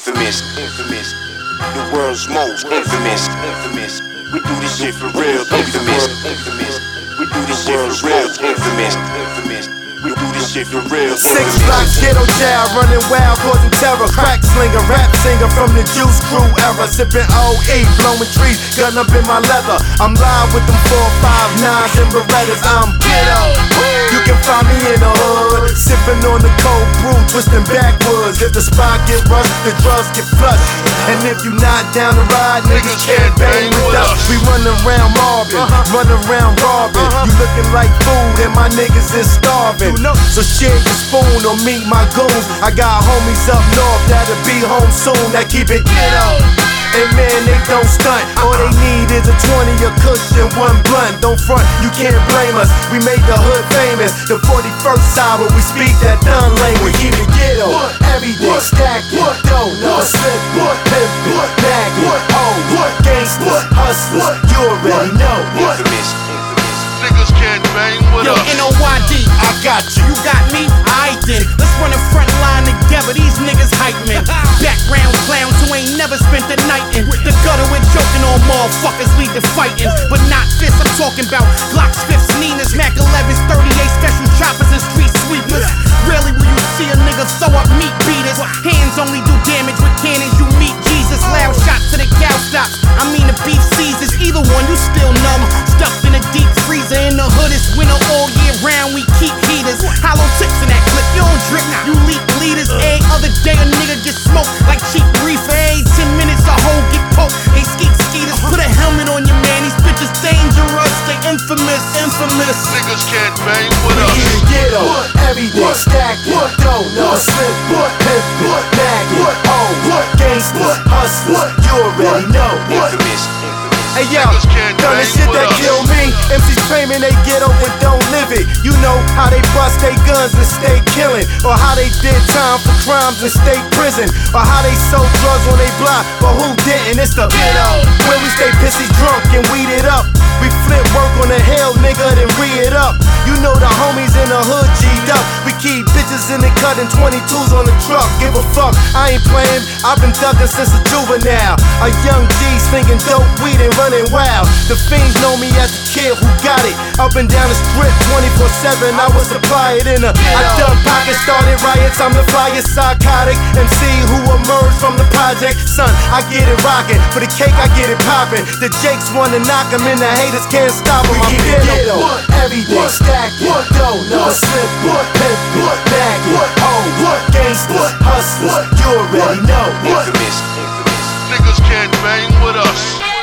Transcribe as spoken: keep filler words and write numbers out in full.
infamous, infamous. The world's most infamous, infamous. We do this shit for real, infamous, infamous. We do this shit for real, infamous, infamous. We do this shit for real. Six blocks, ghetto child, running wild, causing terror. Crack slinger, rap singer from the Juice Crew era. Sipping O E, blowing trees, gun up in my leather. I'm live with them four, five, nines and Berettas. I'm ghetto. You can find me in the hood, sipping on the cold brew, twisting backwards. If the spot get rushed, the drugs get flushed. And if you not down to ride, niggas can't bang with us. We run around mobbing, run around robbing. You looking like food and my niggas is starving. So share your spoon or meet my goons. I got homies up north that'll be home soon, that keep it ghetto. And man, they don't stunt. All they need is a twenty, a cushion, one blunt. Don't front, you can't blame us. We made the hood famous. The forty-first hour, we speak that done language. Keep it ghetto, every day stacking. Don't know, slipping, pimping, bagging. Oh, gangsters, hustlers, you already know. Infamous, Niggas can't bang with Yo, us. N O Y D, I got you. you got me? Aight then. Let's run a front line together, these niggas hype men. Background clowns who ain't never spent the night in the gutter with joking on motherfuckers lead to fighting. But not fists, I'm talking about Glocks, Fifths, Ninas, Mac elevens, thirty-eight special choppers and street sweepers. Rarely will you see a nigga throw up meat beaters. Hands only do damage with cannons, you meet Jesus. Loud shots to the cow stops, I mean the beef seasons. Either one, you still numb, stuffed in a deep freezer. In the hood, it's winter all year round, we keep heaters. Hollow tips in that clip, you don't drip, you leak leaders. Every other day a nigga get smoked like cheap reefer. Every ten minutes a hoe get poked, they skeet skeeters. Put a helmet on your man, these bitches dangerous. They infamous, infamous. Niggas can't bang with We us. in the ghetto, every day stacking. Don't know, slipping, pimping, bagging. Oh, gangsters, hustlers, you already know. infamous, infamous. Hey yo, Niggas can't done the bang shit with that us. kill me. M Cs claiming they ghetto but don't live it. You know how they bust they guns and stay killing, or how they did time for crimes and stay prison, or how they sold drugs on they block, but who didn't? It's the ghetto where we stay pissy drunk and weed it up. We flip work on the hill, nigga, then re it up. You know the homies in the hood G'd up. We keep bitches in the cut and twenty-twos on the truck. Give a fuck, I ain't playing. I've been thugging since a juvenile. A young G slinging dope weed and running wild. The fiends know me as a kid who got it. Up and down the strip twenty-four seven, I was supplied in a. I dug pockets, started riots. I'm the flyest psychotic M C who emerged from the project. Son, I get it rockin'. For the cake, I get it poppin'. The Jakes wanna knock 'em in, the haters can't stop 'em. I'm ghetto, every day stacking. Don't know, slipping, pimping, bagging. Oh, gangsters, hustlers, you already know. Infamous, infamous. Niggas can't bang with us.